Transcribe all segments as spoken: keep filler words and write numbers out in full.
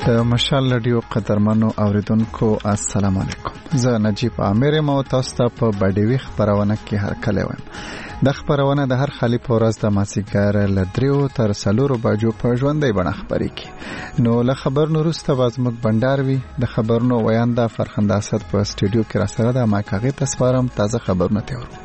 د مشال رادیو قدرمنو اوریدونکو السلام علیکم. زه نجیب عامر مو تاسو ته په بډیوي خبرونه کې هرکلی وایم. د خبرونه د هر خالی په ورځ د مازیګر له دریو تر څلورو بجو په ژوندۍ بڼه خبرې کی. نو له خبرونو وروسته به زموږ بندر وي. د خبرونو ویانده فرخنده اسد په سټوډیو کې را سره ده. ما کاغې تاسو تازه خبرونه ته ورو.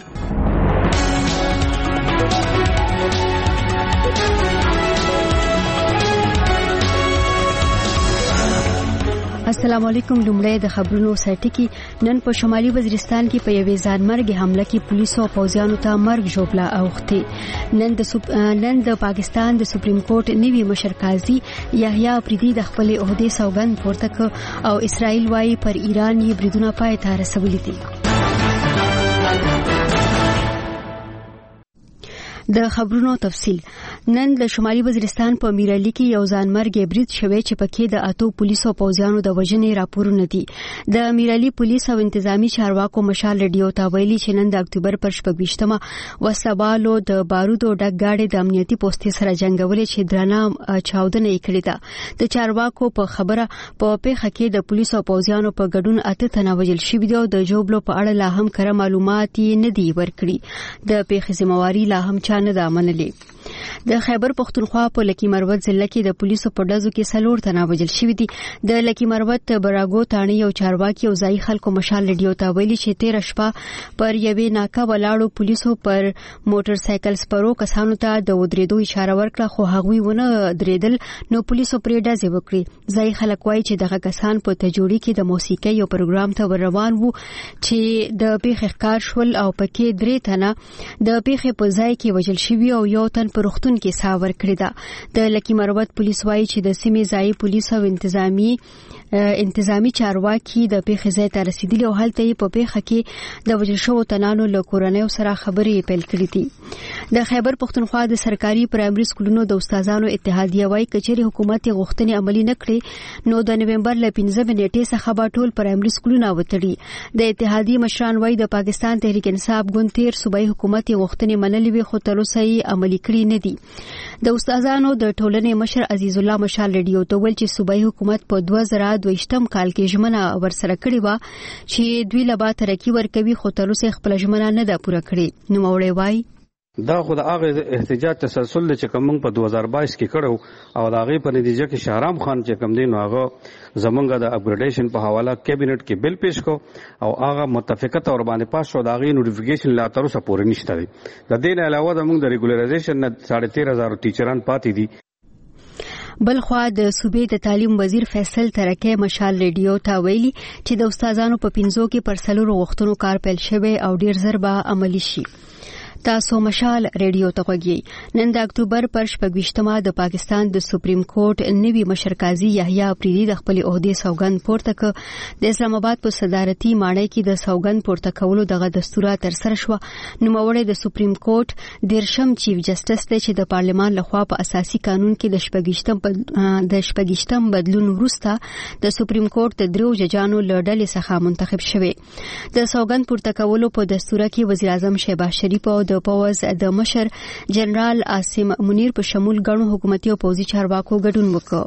السلام علیکم. لومړی د خبرونو سرټکی. نن په شمالي وزیرستان کې په یوې ځانمرګي حمله کې پولیسو او پوځیانو ته مرګ ژوبله اوختي. نن د سوپ... نن د پاکستان د سپریم کورټ نوی مشر قاضي یحیی افریدي د خپل عہدې سوګند پورته کړ او اسرائیل وايي پر ایران یې بریدونه پای ته رسولي دي. د خبرونو تفصیل. نن د شمالي وزیرستان په میرعلي کې یو ځانمرګي برید شوی چې پکې د اتو پولیسو او پوځیانو د وژنې راپورونه دي. د میرعلي پولیس او انتظامی چارواکو مشال رادیو ته ویلي چې نن د اکتوبر پر شپږویشتمه وسلوالو د بارودو ډک گاډي د امنیتي پوستې سره جنگولې چې درانه چاودنه یې کړې ده. د چارواکو په خبره په پیښه کې د پولیسو او پوځیانو په ګډون اته تنه وژل شوي دي او د جوړولو په اړه لا هم کره معلومات نه دي ورکړي. د پیښې ذمہواری لا هم نه ده منلې. د خیبر پختونخوا په لکی مروت ضلع کې د پولیسو په ډزو کې څلور تنه وژل شوي دي. د لکی مروت براګو تاڼي او چارواکي او ځای خلکو مشال رادیو ته ویلي چې تیر شپه پر یوې ناکه ولاړو پولیسو پر موټر سایکل سپرو کسانو ته د ودریدو اشاره ورکړه خو هغوی ونه درېدل نو پولیسو پرې ډزې وکړي. ځای خلک وایي چې دغه کسان په تجوړي کې د موسیقي یو پروګرام ته روان وو چې د پیښې ښکار شول او پکې درې تنه د پیښې په ځای کې وژل شوي او یو تن په روغتون کې ساه ورکړې ده. د لکی مروت پولیس وایي چې د سیمې ځای پولیس او انتظامی انتظامی چارواکي د پیښې ځای ته رسیدلي او هلته یې په پیښه کې د وژل شوو تنانو له کورنیو سره خبرې پیل کړې دي. د خیبر پختونخوا د سرکاري پرایمري سکولونو د استادانو اتحادیه وایي کچېرې حکومت غوښتنې عملي نه کړې نو د نومبر له پنځمې نیټې څخه به ټول پرایمري سکولونه وتړي. د اتحادیې مشران وایي د پاکستان تحریک انصاف ګوند تیر صوبایي حکومت غوښتنې منلې وي خو تر اوسه یې عملي کړې نه دي. د استادانو د ټولنې مشر عزیز الله مشال رادیو ته ویل چې صوبایي حکومت په دوه زره دویشتم کال کې ژمنه ورسره کړې و چې دوی له با ترقی ورکوي خو تر اوسه خپل ژمنه نه ده پوره کړې. نو موړی وایي دا خو د هغه احتجاج تسلسل چې کوم په دوه هزار بایس کې کړو او د هغه په نتیجه کې شهرام خان چې کوم دی نو هغه زمونږ د اپګریډیشن په حواله کابینټ کې بل پیش کو او هغه متفقه تور باندې پاس شو. د هغه نوټیفیکیشن لا تر اوسه پورې نشته دی. د دې نه علاوه زمونږ د ریګولرایزیشن نه ساڑھے تیرہ ہزار ټیچران پاتې دي. بلخوا د صوبې د تعلیم وزیر فیصل ترکه مشال رادیو ته ویلي چې د استادانو په پنځو کې پر څلورو غوښتنو کار پیل شوی او ډیر زر به عملي شي. تاسو مشال رادیو ته غوږی. نن د اکتوبر پر شپږویشتمه د پاکستان د سپریم کورټ نوی مشر قاضي یحیی افریدي د خپل عہدې سوګند پورته کړ. د اسلام آباد په صدارتي ماڼۍ کې د سوګند پورته کولو دغه دستور تر سره شو. نوموړی د سپریم کورټ دیرشم چیف جسټس دی چې د پارلمان لخوا په اساسي قانون کې د شپږویشتم د شپږویشتم بدلون وروسته د سپریم کورټ د درو ججانو له ډلې څخه منتخب شوی. د سوګند پورته کولو په دستور کې وزیر اعظم شهباز شریف او د پوز د مشر جنرال عاصم منیر په شمول غړو حکومتي او پوځي چارواکو ګډون وکړ.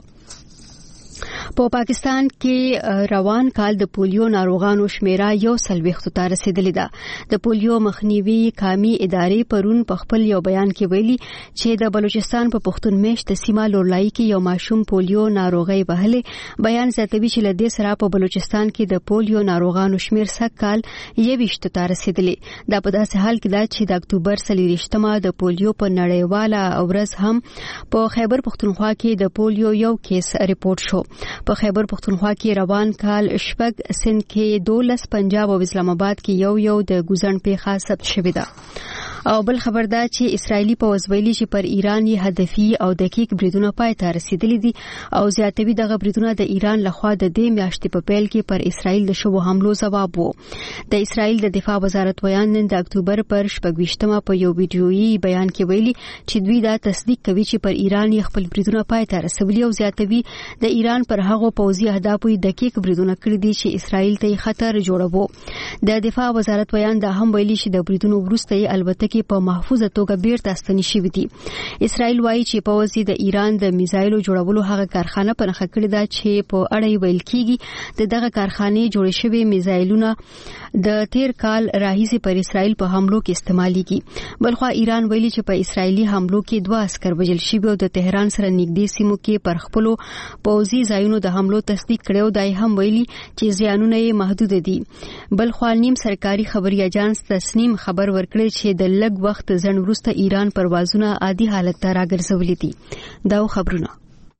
په پاکستان کې روان کال د پولیو ناروغانو شمیره یو سلويختو ته رسیدلې ده. د پولیو مخنیوي قامي ادارې پرون په خپل یو بیان کې ویلي چې د بلوچستان په پښتون میشت سیمه لورلای کې یو ماشوم پولیو ناروغي وهلې. بیان زیاتوي چې لدې سره په بلوچستان کې د پولیو ناروغانو شمیر سږ کال یويشتو ته رسیدلې. دا په داسې حال کې ده چې د اکتوبر څلوېښتمه د پولیو په نړیواله ورځ هم په خیبر پختونخوا کې د پولیو یو کیس ریپورت شو. په خیبر پختونخوا کې روان کال شپږ سند کې دولس پنجاب او اسلام آباد کې یو یو د ګوزن پیښه ثبت شوې ده. او بل خبر ده چې اسرایلی پوځ ویلي چې پر ایران یې هدفي او دقیق بریدونه پای ته رسیدلي دي او زیاتوي دغه بریدونه د ایران لخوا د دې میاشتې په پیل کې پر اسرائیل د شوو حملو ځواب وو. د اسرائیل د دفاع وزارت ویان نن د اکتوبر پر شپږویشتمه په یو ویډیويي بیان کې ویلي چې دوی دا تصدیق کوي چې پر ایران یې خپل بریدونه پای ته رسولي او زیاتوي د ایران پر هغو پوځي اهدافو دقیق بریدونه کړی دي چې اسرائیل ته خطر جوړوي. د دفاع وزارت ویان دا هم ویلي چې د بریدونو وروسته البته کې په محفوظه توګه بیرته ستنې شوې دي. اسرائیل وایي چې پوځ یې د ایران د میزایلو جوړولو هغه کارخانه په نښه کړې ده چې په اړه ویل کیږي د دغه کارخانې جوړ شوي میزایلونه د تیر کال راهیسې پر اسرائیل په حملو کې استعمالېږي. بلخوا ایران ویلي چې په اسرائیلي حملو کې دوه عسكر وژل شوي او د تهران سره نږدې سیمو کې پر خپلو پوځي ځایونو د حملو تصدیق کړو. دای هم ویلي چې زیانونه یې محدود دي. بلخوا نیم سرکاري خبري اژانس تسنیم خبر ورکړی چې د لږ وخت ځنډ وروسته ایران پروازونه عادي حالت ته راګرځولي دي. دا خبرونه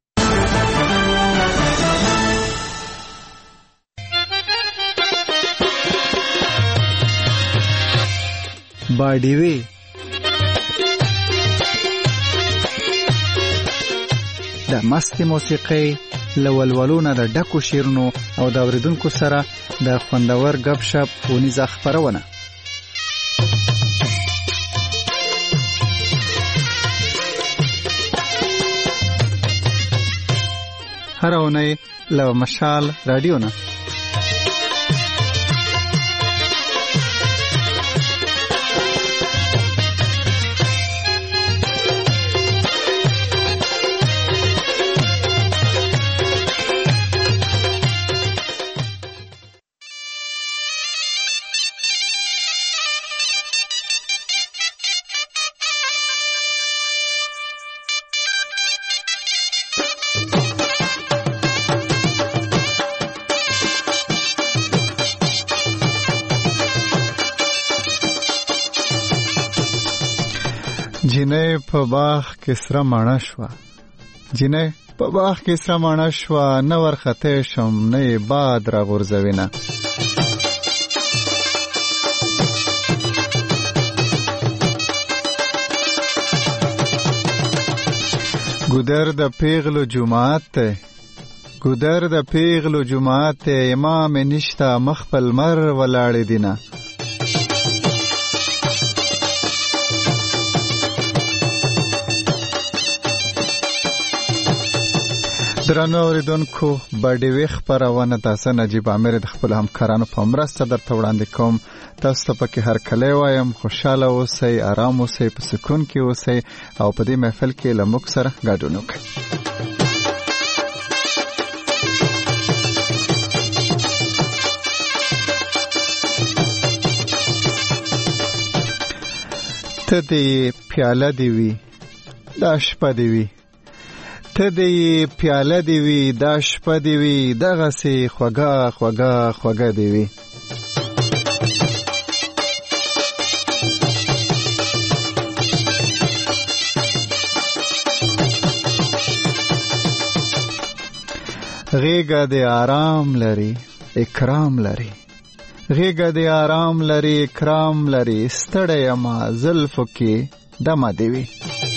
باډیوي د مستي موسیقي لولولونه د ډکو شیرونو او د اوریدونکو سره د خوندور غب شپ ونیزه خبرونه. هر اونۍ له مشال رادیو نه جنې په باغ کې سره ماڼه شوه جنې په باغ کې سره ماڼه شوه نه ورخته شم نه باد را غورځوینه ګودر د پیغلو جماعت ته ګودر د پیغلو جماعت ته امام نشته مخبل مر ولاړ دینه درنو اوریدونکو باډیوي خبرونه تاسو نجیب عامر د خپل همکارانو په مرسته درته وړاندې کوم. تاسو ته پکې هر کله وایم خوشاله اوسئ، آرام اوسئ، په سکون کې اوسئ او په دې محفل کې له موږ سره ګډون وکړئ. ته دې پیاله دی وي دا شپه دی وي ته دې پیاله دی وي دا شپه دی وي دغسې خوږه خوږه خوږه دی وي. غیږه دې آرام لري اکرام لري غیږه دې آرام لري اکرام لري ستړی یمه زلفو کې دمه دی وي.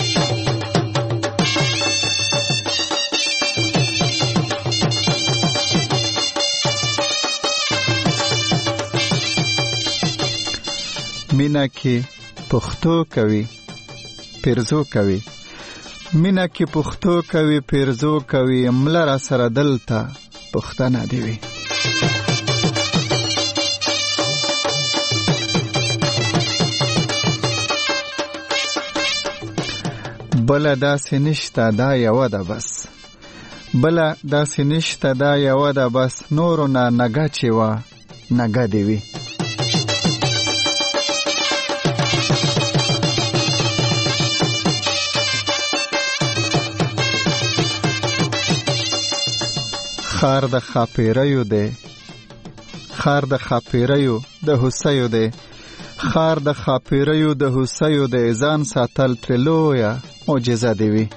مینا کې پښتو کوي پیرزو کوي مینا کې پښتو کوي پیرزو کوي مله را سره دلته پښتنه دی وي. بله داسې نشته دا یوه ده بس بله داسې نشته دا یوه ده بس نورو نه نګه چې وه نګه دی وي. خار د خاپیریو دی خار د خاپیریو د حسیو دی خار د خاپیریو د حسیو دی ځان ساتل ترې لویه معجزه دی وي.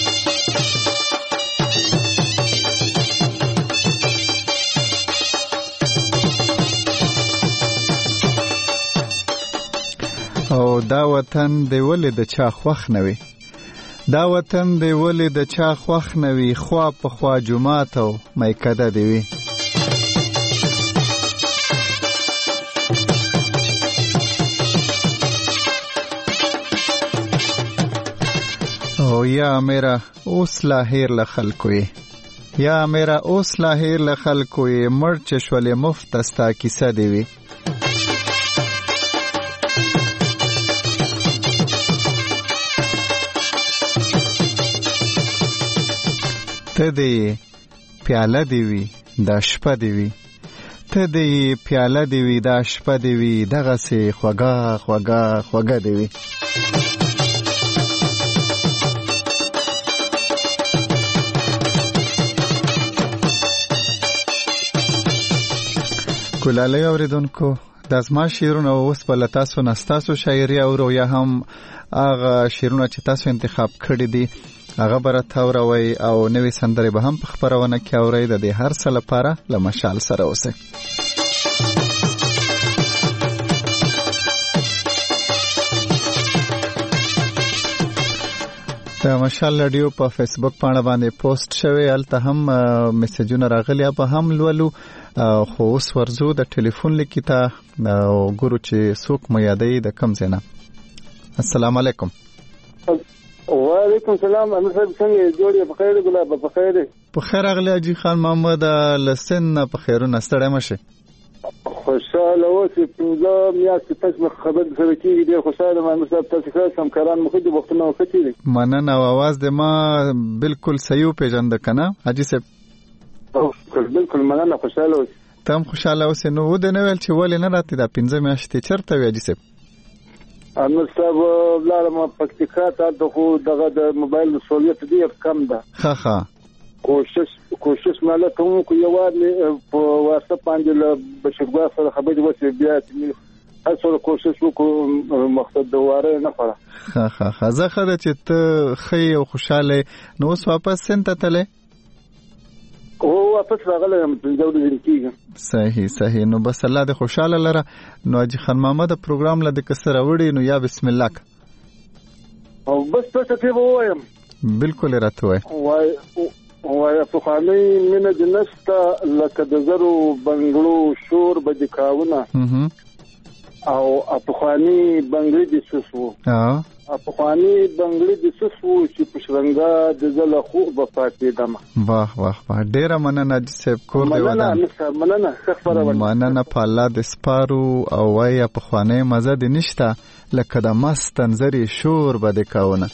او دا وطن دی ولې د چا خوښ نه وي دا وطن دی ولې د چا خوښ نه وي خوا په خوا جومات او میکده دی وي. او یا میرا اوس لا هیر له خلکو یې یا میرا اوس لا هیر له خلکو یې مړ چې شولې مفت ستا کیسه دی وي. ته دې پیاله دی وی د شپه دی وی ته دې پیاله دی وی د شپه دی وی دغه سي خوګه خوګه خوګه دی وی. ګلالۍ اوریدونکو د زما شعرونه اوس په لتاسو نستاسو شاعري او یا هم هغه شعرونه چې تاسو انتخاب کړی دي هغه برته اوروي او نوې سندرې به هم په خبرونه کې اوري. د دې هر څه لپاره له مشال سره اوسئ. د مشال رادیو په فیسبوک باندې باندې پوسټ شوی الته هم میسجونه راغلي په هم لولو خو اوس ورزو د ټلیفون لیکیتا ګورو چې څوک مې یادې د کم زینا. السلام علیکم. وعلیکم السلام. امیر صاحب څنګه جوړې په خیر ګلاب په خیر په خیر اغلی اجي خان محمد لسن په خیرونه ستړی مشه خوشاله اوسې پنځه میاشتې پس خبر سره کېږي ډېر خوشاله یم امیر صاحب. تاسو ښه همکاران مو ښه دي وختونه مو ښه تېري. مننه او اواز د ما بالکل صحیح وپېژانده که نه حاجي صاحب؟ بالکل مننه خوشاله اوسې. ته هم خوشاله اوسې. نو ودې نه ویل چې ولې نه راتې دا پنځه میاشتې چېرته وې حاجي صاحب؟ امیر صاحب ولاړم پکتیکا ته هلته خو دغه د موبایل سهولیت ډېر کم ده. ښه ښه کوشش کوشش ماله کوم کو یوازې په واسطه باندې له بشرګا سره خبرې وشي بیا چې هر څو کوشش وکړو مقصد د واره نه خړه. ها ها ها زه خره چې ته خې او خوشاله نو اوس واپس سنت تله او واپس راغله هم د ډول کېږم. صحیح صحیح. نو بس الله دې خوشاله لره. نو اجي خان محمد پروګرام لده کسر وړي نو یا بسم الله او بس څه ته وایم بالکل راته وای وای په خاني مینه د نسته لکه د زرو بنگلو شور به د کاونه او په خاني بنگلي د سوسو ها په خاني بنگلي د سوسو چې پښرنګا د زله خو په پاتې دمه. واه واه واه ډیره مننه صاحب کور دی ودان. مننه خبره مننه په الله د سپارو او وای په خاني مزه د نشته لکه د مست انزري شور به د کاونه.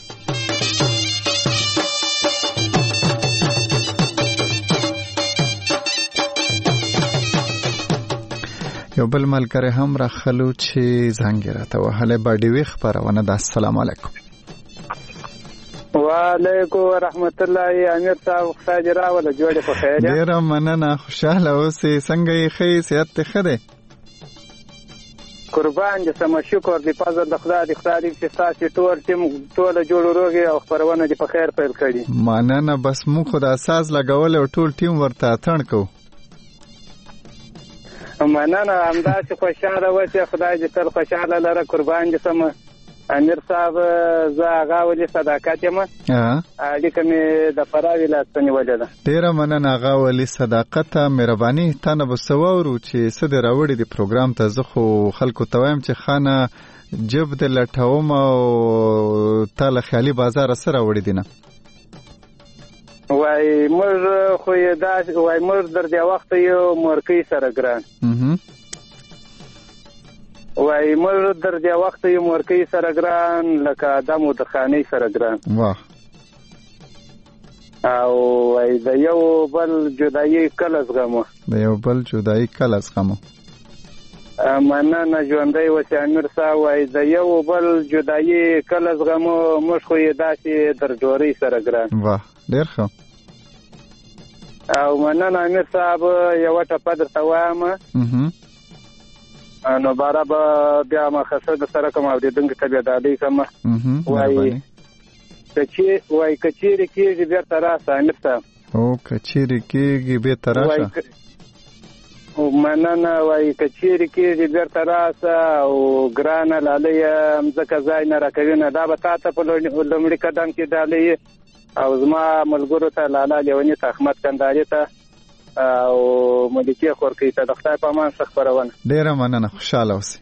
یو بل ملګری هم راخلو چې زنګ راته وهله باډي وی خبرونه د السلام علیکم. وعلیکم ورحمت الله. امیر صاحب خدای راوله جوړه په خیر. ډیر مننه خوشاله اوسې. څنګه یې خې صحت ته خده؟ قربان دې سم شکر دې پزر د خدای دې خدای دې چې تاسو ټول ټیم ټول جوړ روغي او خبرونه دې په خیر پیل کړي. مننه بس مو خو د اساس لګول او ټول ټیم ورته اتڼ کو. مننه همداسې خوشاله اوسې. خدای دې تل خوشاله لره. قربان دې سم. امیر صاحب زه هغه ولې صداقت یم اړیکه مې د فراه ولایت څخه نیولې ده. ډېره مننه هغه ولې صداقت مهرباني. تا نه به څه واورو چې څه دې راوړي د پروګرام ته. زه خو خلکو ته وایم چې خانه جب د لټوم او تا له خیالي بازاره څه راوړي دي نه. وای موږ خو یې دا وای موږ در دې وخت یو مورکۍ سره ګران وای موږ در دې وخت یو مورکۍ سره ګران لکه آدم د خاني سره ګران. واه او وای د یو بل جدایي کله زغمو د یو بل جدایي کله زغمو. مننه ژوندی اوسې امیر صاحب. وای د یو بل جدایي کله زغمو موږ خو یې داسې در جوړۍ سره ګران. واه ډېر ښه. او مننه امیر صاحب. یوه ټپه درته وایم نو باره به بیا مخصه د سره کوم اورېدونکي ته بیا ډالۍ کوم. وای وای که چیرې کېږي بېرته راسه امیر صاحب. او که چیرې کېږي بېرته راشه. مننه. وای که چیرې کېږي بېرته راسه او ګرانه لالیه مځکه ځای نه راکوي نه. دا به تا ته په لومړي قدم کې ډالۍ او زما ملګرو ته لالا لیوني ته احمد کنداري ته او ملکي خورکۍ ته د خدای په امان څه خپرونه. ډېره مننه خوشاله اوسئ.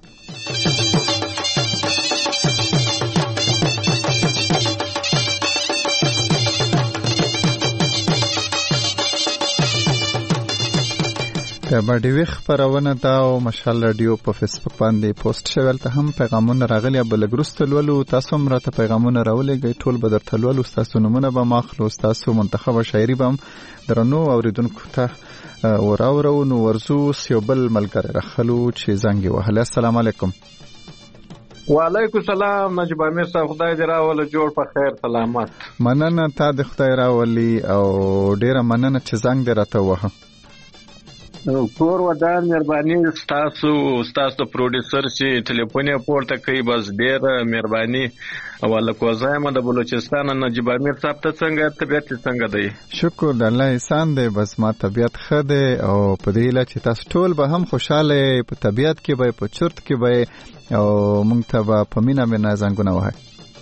د د باډي خبرونه دا او مشال رادیو په فیسبوک باندې پوسټ شوی ته هم پیغامونه راغلي بلګرست لولو تاسو هم راته پیغامونه راولېږئ ټول به درته لولو تاسو نمونه به ماخلو تاسو منتخبه شاعري به هم درنو اوریدونکو ته وراورو نو ورزو سیوبل ملګری راخلو چې زنګ وهله. السلام علیکم. وعلیکم السلام نجیب امیر صاحب، خدای دې راوله جوړ په خیر سلامت. مننه تا د خدای راولي او ډیره مننه چې زنګ دې راته وه. کور ودان مهرباني ستاسو ستاسو پروډوسر چې ټلیفون یې پورته کوي بس ډیره مهرباني. اوله کوزایم د بلوچستان نجیب امیر صاحب ته څنګه طبیعت څنګه دی؟ شکر د الله احسان دی، بس ما طبیعت ښه دی او په دې لاره چې تاسو ټول به هم خوشاله په طبیعت کې به په چرت کې به او مونږ ته به په مینا مینا زنګونه وهي.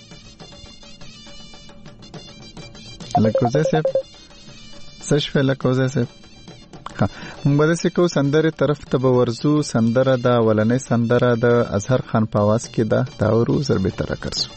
لکوزه صاحب سش په لکوزه صاحب مونږ به داسې کوو سندرې طرف ته به ورځو. سندره د اولنۍ سندره د اظهر خان په اواز کې ده، دا ورو زر بهتره کرسو.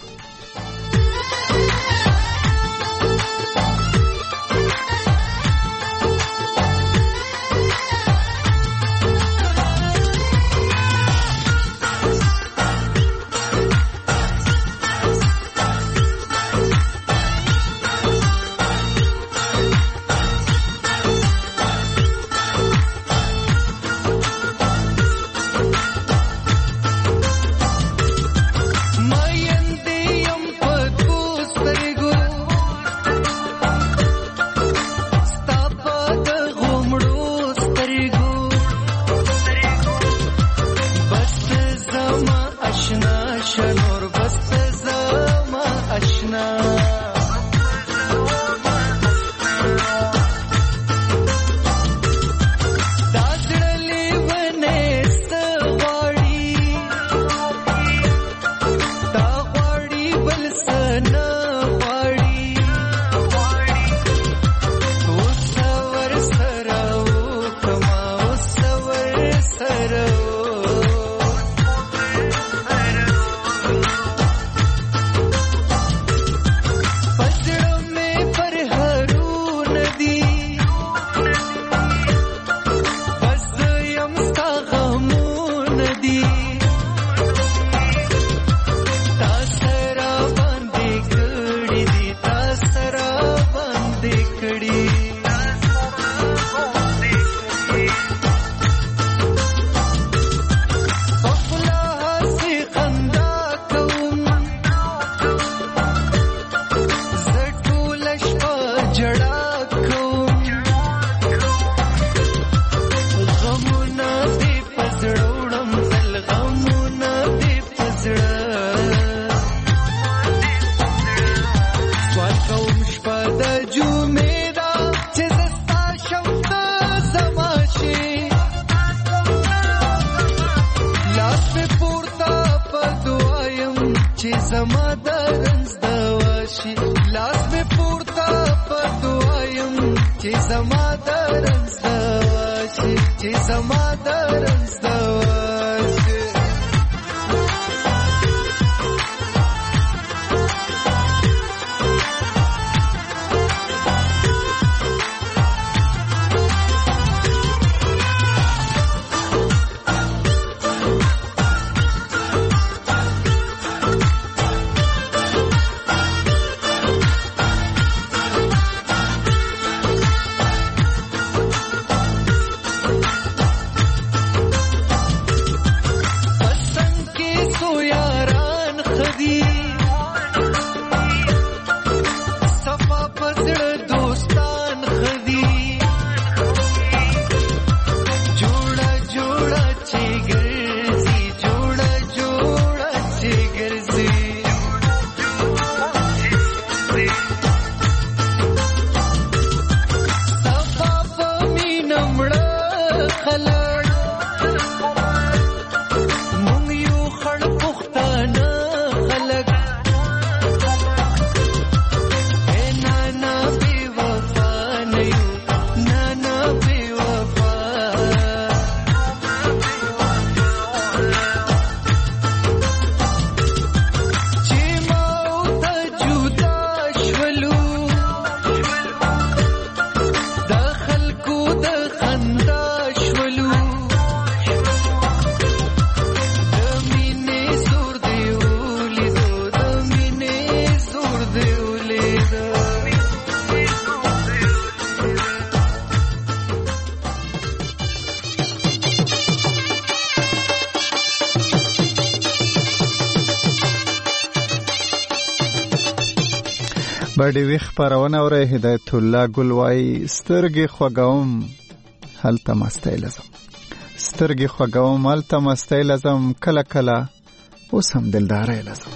باندې ویخ پرونه اوره هدایت الله ګل وای سترګې خوګوم هلته مستی لازم سترګې خوګوم هلته مستی لازم کله کله اوس هم دلداري لازم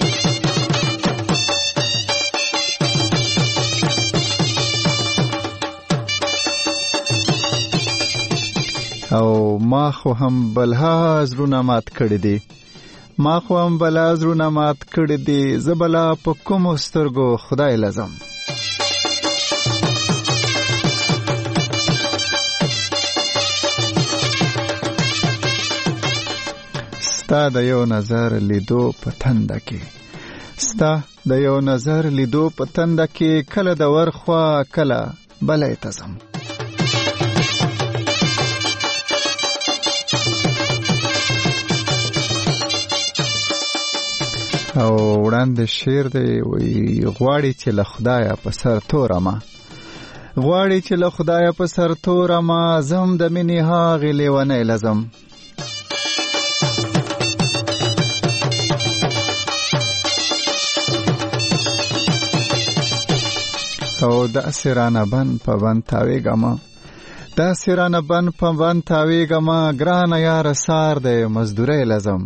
او ما خو هم بلها زرونه مات کړی دی ما خو هم بلا زرونه مات کړی دی زبلا په کوم سترګو خدای لازم ستا د یو نظر لیدو په تنده کې ستا د یو نظر لیدو په تنده کې کله د ورخوا کله بلې تزم او وړاندې شعر دی وی غواړي چې له خدایا په سر توره ما غواړي چې له خدایا په سر توره ما زم د مینې هاغې لیونی لازم او داسې رانه بند په بند تاویږمه داسې رانه بند په بند تاویږمه ګرانه یاره سار دی مزدورۍ لازم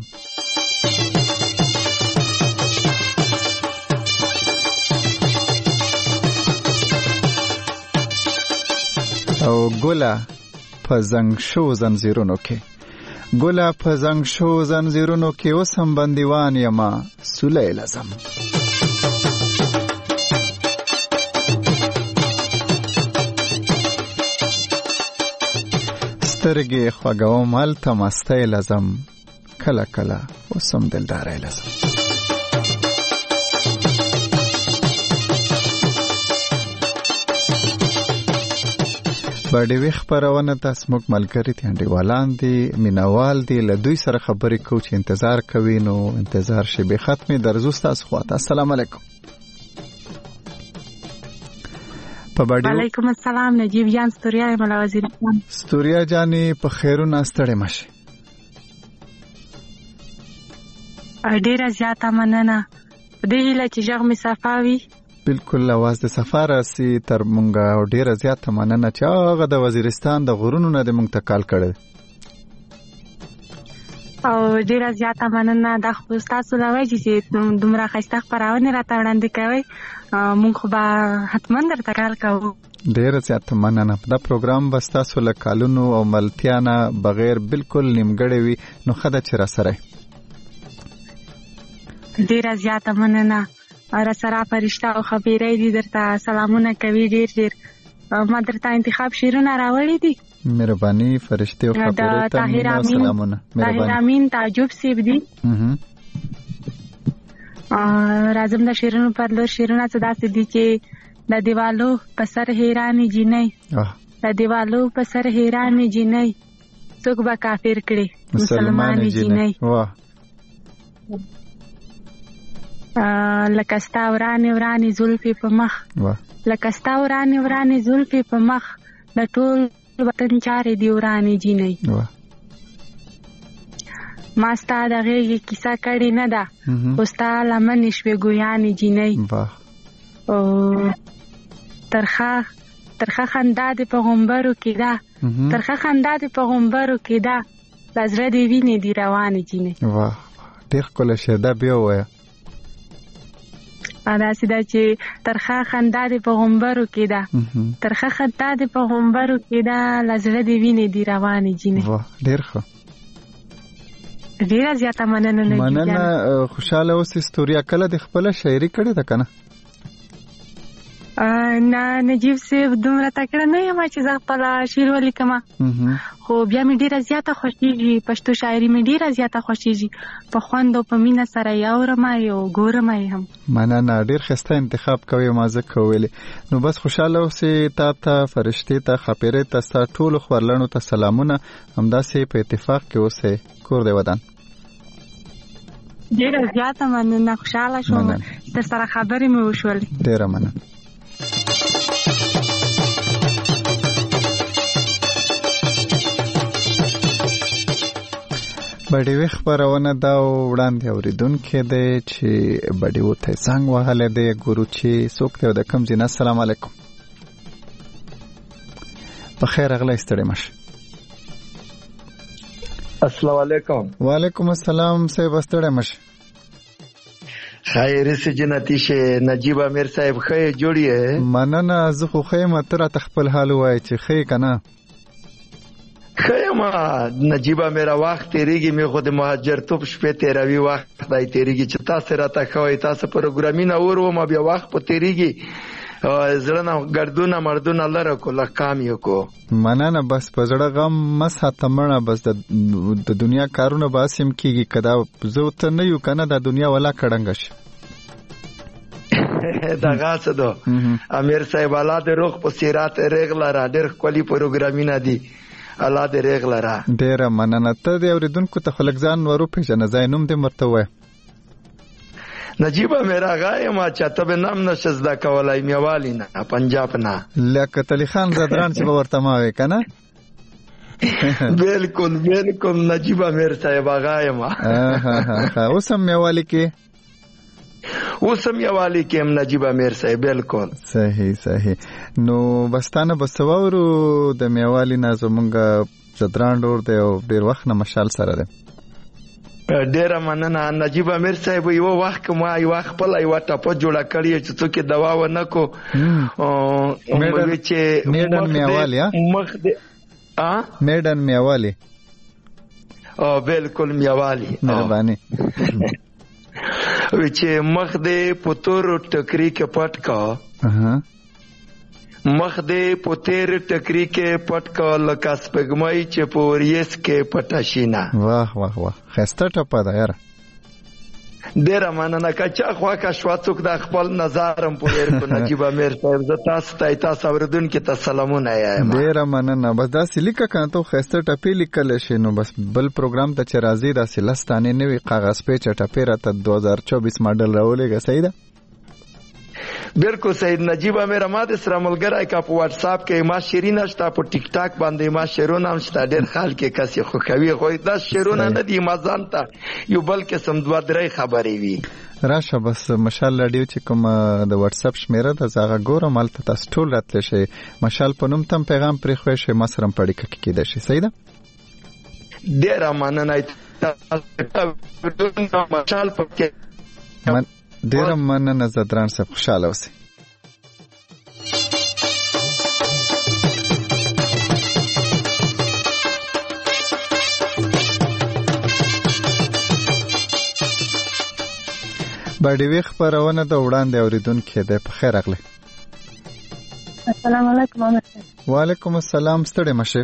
او ګله په زنګ شو زنځیرونو کې ګله په زنګ شو زنځیرونو کې اوس هم بندیوان یما سولی لازم سترګې خوګوم هلته مستی لازم کله کله اوس هم دلداري لازم باندې ویخ پرونه تاسو موږ ملګری دي انډیوالان دي مینوال دي له دوی سره خبرې کوو چې انتظار کوي نو انتظار شي به ختمي درځو تاسو خواته السلام علیکم په باندې وعلیکم السلام نجیب جان ستوریا ملا وزیر خان ستوریا جانې په خیرونه ستړي مشه ډیره زیاته مننه دې هیله چې ژغ می صفاوي بالکل आवाज د سفر سي تر مونږه ډیره زیاته مننه چې هغه د وزیرستان د غرونو نه د مونږ ته کال کړي او ډیره زیاته مننه د خپل تاسو لوي چې دومره خسته خبرونه راته وړاندې کوي مونږ خو به حتما درته کال کوو ډیره زیاته مننه دا پروګرام بس تاسو له کالونو او ملتیانه بغیر بالکل نیمګړی وي نو خدای چې را سره ډیره زیاته مننه را سره فرشتہ او خبيره دي درته سلامونه کوي ډیر ډیر ما درته انتخاب شیرونه راوړي دي مهرباني فرشتي او خبيره ته سلامونه مهرباني امين تعجب سیب دي راځم د شیرونو پر لور شیرونه څه داسې دي چې د دیوالو په سر حیرانې جنۍ د دیوالو په سر حیرانې جنۍ څوک به کافر کړي مسلمانې جنۍ واه لکه ستا ورانې ورانې زلفې په مخ لکه ستا ورانې ورانې زلفې په مخ د ټول وطن چارې دی ورانې جینۍ ما ستا د غېږې کیسه کړې نه ده خو ستا لمنې شوې ګویانې جینۍ ترخه ترخه خندا دې په غومبرو کې ده ترخه خندا دې په غومبرو کې ده د زړه دې وینې دي روانې جینۍ واه ډېر ښکلی شعر دا بیا ووایه دا سیده چې ترخه خندا دې په غومبرو کې ده ترخه خندا دې په غومبرو کې ده لزړه دې وینې دي روانې جینې واه ډېر ښه ډېره زیاته مننه مننه خوشاله اوسې ستوریا کله د خپله شاعري کړې ده که نه نه نجیب صاحب دومره تکړه نه یم چې زه خپله شعر ولیکم خو بیا مې ډېره زیاته خوښېږي پښتو شاعري مې ډېره زیاته خوښېږي په خوند او په مینه سره یې اورم او ګورم یې هم مننه ډېر ښایسته انتخاب کوې ما ځکه ویلې نو بس خوشحاله اوسې تا ته فرشتې ته خاپیرې ته ستا ټولو خورلڼو ته سلامونه همداسې په اتفاق کې اوسې کور دی ودان ډېره زیاته مننه خوشحاله شوم در سره خبرې مې وشولې ډېره مننه بډې وی خبرونه دا وړاندې اوریدونکو دی چې بډې وته څنګه وهله دی ګورو چې څوک ته د کم ځای. السلام علیکم. په خیر اغلی ستړي مشه. السلام علیکم. وعلیکم السلام صاحب ستړي مشه. خیر سه جنتی شه نجیب امیر صاحب خیر جوړی. مننه زه خو خیمه تر تخپل حال وای چې خی کنه. خیمه نجیبه میرا وخت تیریږي می خو د مهاجر توپ شپه تیروي وخت دای تیریږي چې تاسو راته خوي تاسو پروګرامینه ورو ما بیا وخت په تیریږي زړه ګردونه مردونه لره کوله کام یو کو. مننه بس په زړه غم مسه تمنه بس د دنیا کارونه باسم کیږي کدا زه ته نه یو کنه د دنیا ولا کډنګ شي. دا غاڅه دو امیر صاحب الله دې روغ په سیرات رغلا را ډېر کلی پروګرامینه دي الله دې رغلا را. ډېر مننه ته دې اوریدونکو ته خلک ځان ورو پیژنه ځای نوم دې مرته وای. نجیبه میرا غای ما چاته به نام نشز دا کولای میوالی نه پنجاب نه لکه تلی خان زدران چې ورته ما وای کنه. بالکل بالکل نجیبه میر صاحب غای ما اوسم میوالی کې اوسم میوالی کې ام نجیبه میر صاحب بالکل صحیح صحیح. نو بستانه بسوورو د میوالی نه زمونږ زدران ډور دی او ډیر وخت نه مشال سره دی. ډیره مننه نجیب امیر صاحب. یو وخت ما یو خپل یو ټاپو جوړه کړی چې څوک دوا و نه کو او چې میډن میوالی مخ دې ا میډن میوالی او بالکل میوالی مهرباني و چې مخ دې پتور ټکری کې پټ کا اها مخ دې پتیر ټکری کې پټ کا لکه سپګمای چې پوریس کې پټاشینا. واه واه واه خسته ټپه ده یاره. ډیره مننه کچا خوا کا شوا څوک د خپل نظرم پوهیر کو نجیب امیر صاحب ز تاسو ته تاسو اوردون کې تسلامونه یایم. ډیره مننه بس دا سلیکه کنه ته خسته ټپی لیکل شي نو بس بل پروګرام ته چې راځي دا سلستانه نوې کاغذ په چټه پیرته دو هزار چوبیس ماډل راولېګا. صحیح ده بالکل سید نجیب امیر ما د سره ملګری کا په واتس اپ کې ما شیرین شته په ټیک ټاک باندې ما شیرونه هم شته ډېر خال کې کسي خو کوي خو دا شیرونه نه دي ما ځان ته یو بلکې سم دوه درې خبرې وي. راشه بس مشال رادیو چې کوم د واتس اپ شمیره د زاغه ګوره مالته تاسو ټول راتل شي مشال په نوم تم پیغام پرې خو شي مسرم پړی کې کېده شي. صحیح ده ډېر مننه مشال په من ډیر مننه زدران صاحب خوشاله اوسئ. باندې وی خبرونه د وړاندې اوریدونکو د په خیر اغله. السلام علیکم. وعلیکم السلام ستړي مشه.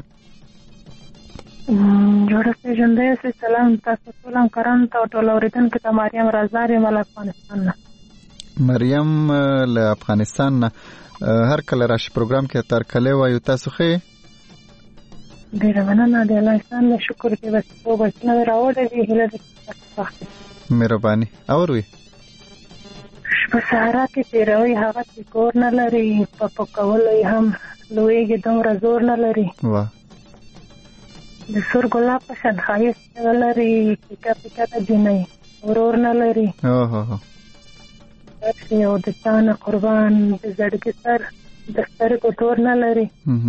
جوړه ژوندۍ سه سلام تاسو ټول کرام ته ټول اوریدونکو ته مریم رازداري مل افغانستان. مریم له افغانستان نه هر کله راشي پروګرام کې تر کله وایو تاسو خې ډیر مننه د الله ستاسو شکر کې بس په بچنه راوړې هله دې مهرباني اوروي په سهارا کې تیروي هغه کور نه لري په پکولې هم لویږي دومره زور نه لري. واه د سور ګلاب په شان خایست لري پیکا پیکا ته جنې ورور نه لري. اوه یو د چانه قربان د زړګي سر د سترګو تور نه لري.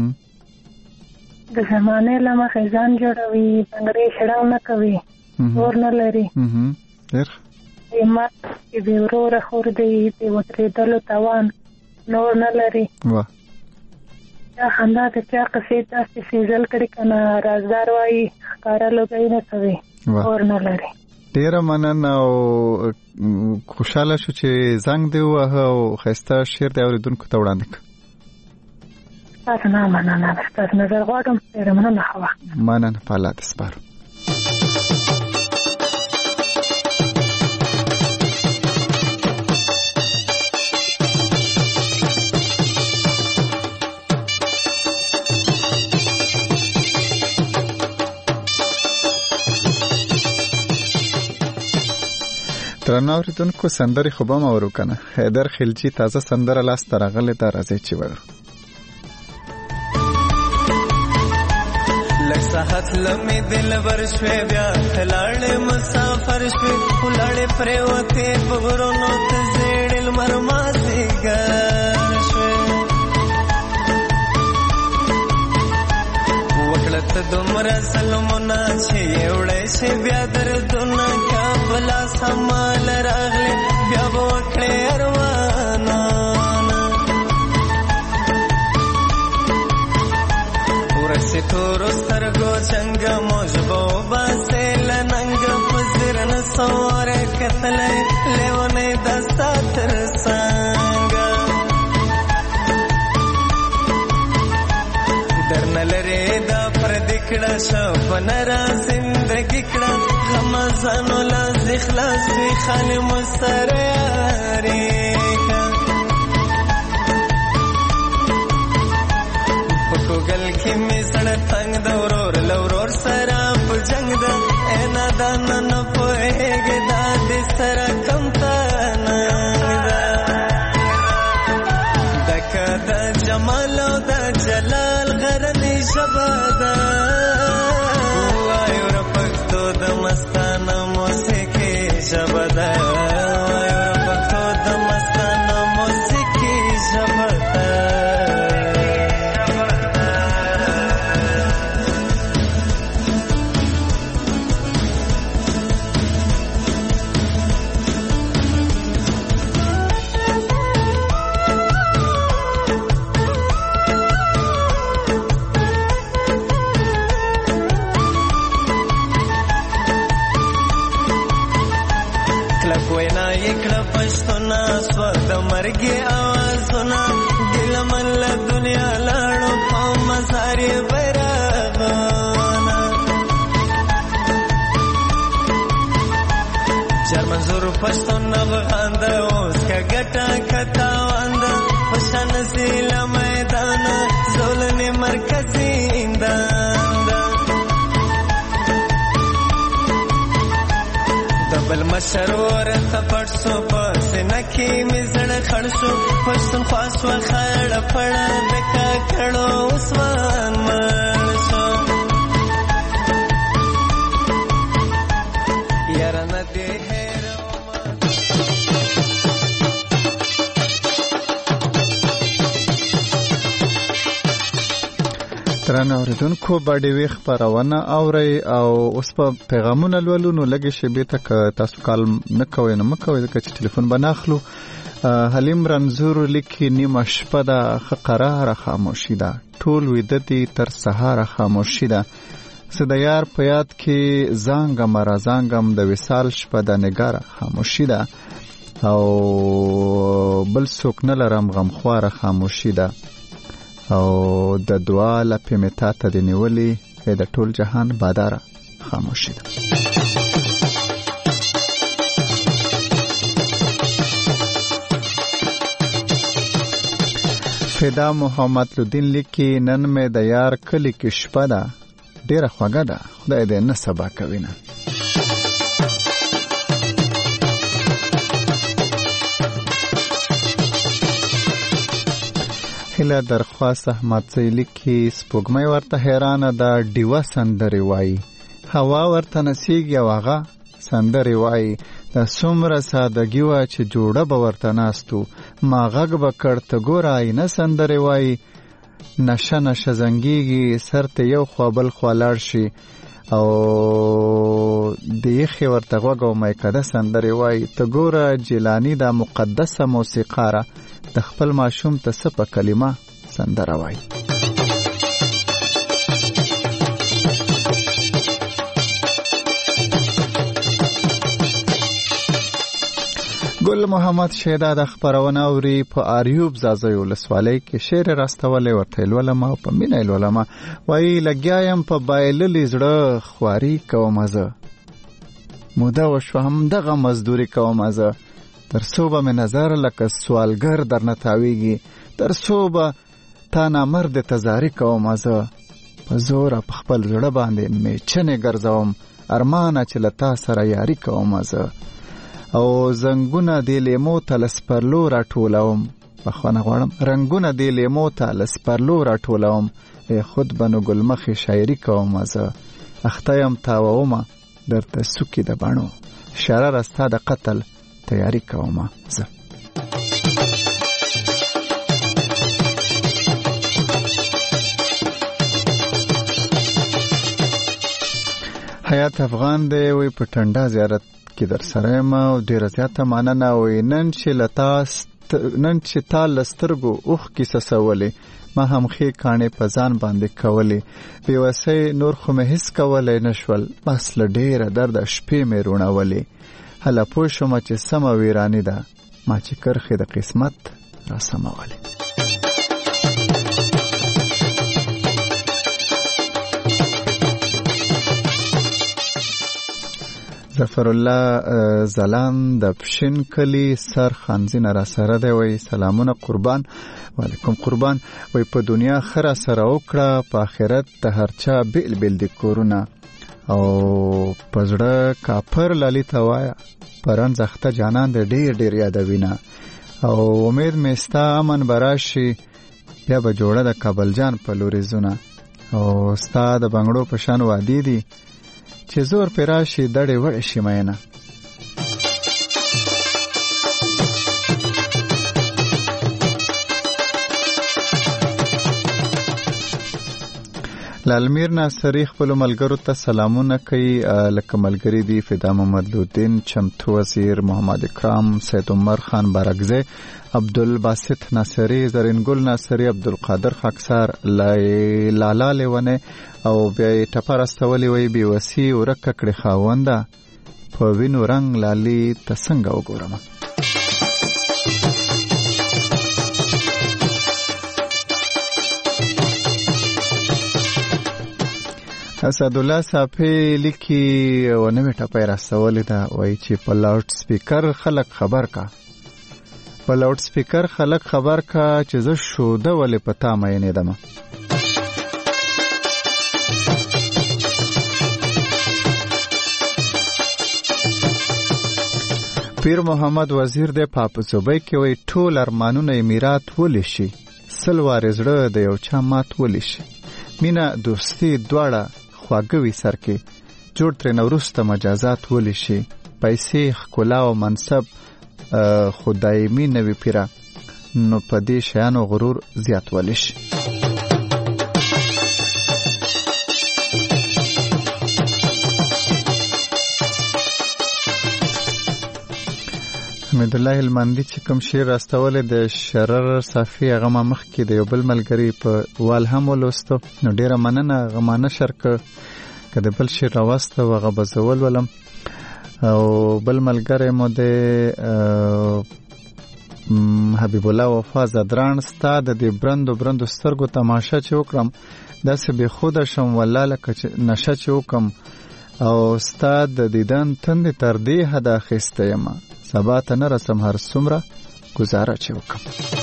د زمانه لمه خزان جوړوي بنگړي شړاو نه کوي ور نه لري. ډېر ما چې به ورور خور دی په وترېدلو توان نور نه لري. واه دا خندا ته چا قصې تاسو سیزل کړي کنه رازدار وایي ښکارا لوګي نه کوي ور نه لري. ډیره مننه او خوشاله شو چې زنګ دی وه او خسته شیر دی اوریدونکو ته وړاندې کړ. تاسو نه مننه تاسو نظر غواړم ډیره مننه خو مننه په الله دې سپارو. ترنو اوریدونکو سندرې خو به مورو کنه حیدر خلجی تازه سندره لاس ترغله ته راځي چې وګورو. لکسا راحت لمې دلبر شوې بیا لاړې مسافر شوې ولاړې پرېوتې په غرونو ته زیړې لمر مازدیګر شوې وکړه ته دومره ظلمونه چې یوړی شي بیا دردونه کابله سمال راغلې بیا به وکړې ارمانونه ورسې تورو سترګو چنګه موج به وباسې له ننګه په ځیر نه سواره کتلی لیونی دا ستا تر څنګه درنه لرې دا پردې کړه شپنه را زندګي کړه غمازانو لاس دې خلاص وي خالي مو سره یاري ګل کې می سړ تنگ د ورور لورور سره په جنگ د انا دان نه پوهېږي دا دې سره کم تا نه دکه د جمال او د جلال غرنی شبدا وایو را پښتو د مستانه موسیقي شبدا وایو را پښتو د مستانه موسیقي شبدا مرګي आवाजونه دل من له دنیا لاړو په مزاري بیرغونه چر منظور پښتون افغان د اوس کا ګټه کتا واند پښن سیل میدان زولنې مرکزي اندان دبل مشرور ثپړ سو پس نکی مزړ خړ شو پښتون خاص و خړ پړ دکا کړو اسمان مړ شو یار نه دې ترانه اوریدونکو باندې وی خبرونه اوري او اوس په پیغامونه لولو نو لګي شبي ته تاسو کال نه کوئ نه مکوئ ځکه چې ټلیفون بناخلو حلیم رنزور لیکي نیمه شپه ده قرار خاموشي ده ټول ویدتي تر سهار خاموشي ده زه د یار په یاد کې زانګم را زانګم د وصال شپه ده نگار خاموشي ده او بل څوک نه لرم غمخواره خاموشي ده او د دعا لپې مې تا ته د نیولې د ټول جهان باداره خاموشي ده فدا محمد لودین لیکي نن مې د یار کلی کې شپه ده ډېره خوږه ده خدای دې نه سبا کوي نه هله درخواست احمد سیلی کی سپوږمۍ ورته حیرانه ده ډیوه سندري وای هوا ورته نسیږي واغه سندري وای د څومره سادهګي وا چې جوړه به ورته ناستو ما غږ به کړته ګورای نه سندري وای نشه نشه زنګيږي سرته یو خوا بل خوا لاړ شي او د یخي ورته غوږ او میکده سندري وای ته ګوره جیلانی دا مقدسه موسیقاره د خپل ماشوم ته څه په کلمه سندره وای ګل محمد شیدا د خبرونه اوري په اریوب زازوی ولسوالۍ کې شعر راستولې ورته ولما په مینه ولما وای لګیایم په بایللې زړه خواري کوم زه موده وشو هم دغه مزدوري کوم زه تر صوبه مې نظر لکه سوالګر درنه تاویږي تر صوبه تا نامرد تزاری کوم زه په زور په خپل زړه باندې مې چنې ګرځوم ارمانه چې لتا سره یاري کوم زه او زنګونه دی لیمو ته لسپرلو را ټولوم بخونه غواړم رنگونه دی لیمو ته لسپرلو را ټولوم خود بنو ګلمخې شاعري کوم زه اخته یم تاوومه درته سوکې د بڼو شرره ستا د قتل تیاری کومه زه. حیات افغان دی وی په ټنډا زیارت کې در سره یم او ډېره زیاته مننه. وی نن چې لتا نن چې تا لسترګو اوښ کیسه سولې ما هم ښې کاڼې په ځان باندې کولې بېوسۍ نور خو مې هېڅ کولی نه شول بس له ډېره درده شپې مې روڼولې هله پوه شومه چې سمه ویراني ده ما چې کرښې د قسمت را سمولې. ظفر الله زلان د پشین کلی سر خانزین را سره دی وی سلامونه قربان. وعلیکم قربان. وی په دنیا خره سره وکړه په آخرت د هرچا بیل بیل دی کورونه او پزړه کافر لالی ته وایا پران زخته جانان د ډیر ډیر یادوینه او امید مستا امن براشي بیا به جوړه د کابل جان په لوري زونه او ستا د بنگړو په شان وادي دي چې زور پر راشي دړې وړې شي مینه. لالمیر ناصری خپل ملګرو ته سلامونه کوي لکه ملګری دی فدا محمد لودین چمتو وزیر محمد اکرام سید عمر خان بارگزی عبدالباسط ناصری زرینګل ناصری عبدالقادر خاکسار لالا لیونه او بیا ټپر استولی وی بي وسی ورکه کړي خاونده په وینو رنگ لالي تسنګ وګورم. اسد الله صافي لیکي و نوې ټپه راستولې ده وایي چې په لاوډ سپیکر خلک خبر کا په لاوډ سپیکر خلک خبر کا چې زه شوده ولې پتا مې نه دم. پیر محمد وزیر د پاپ صوبې کې وایي ټول ارمانونه میراث ولې شي سلوار زړه د یو چا مات ولې شي مینا دوستي دواړه خواږوي سر کې جوړ ترې نورسته مجازات ولی شي پیسې ښکلا او منصب خدایمي نوي پیرا نو په دې شیانو غرور زیات ولی شي. حمید الله المندي چې کوم شعر راستولې د شرر صافي هغه ما مخ کې د یو بل ملګری په وال هم ولوستو نو ډیره مننه غمانه شرک کده بل شعر راوسته وغه بزول ولم او بل ملګری مو د حبیب الله وفا زدران ستاد د برندو برندو سترګو تماشا چې وکړم داسې به خود شم ولاله ک نشه چې وکم او ستاد د دیدن تند تر دې حدا خسته یم سبا ته نه رسم هر څومره گزاره چې وکم.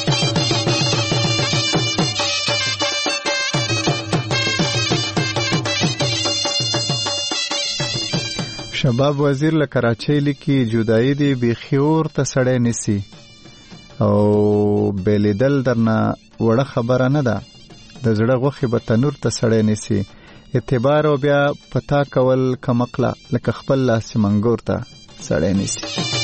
شباب وزیر له کراچۍ لیکي جدایي دی بخیور ته سړی نسی او بلیدل درنه وړه خبره نه ده د زړه غوښې به تنور ته سړی نسی اعتبار او بیا پتا کول کمقله لکه خپل لاس منګور ته سړی نسی.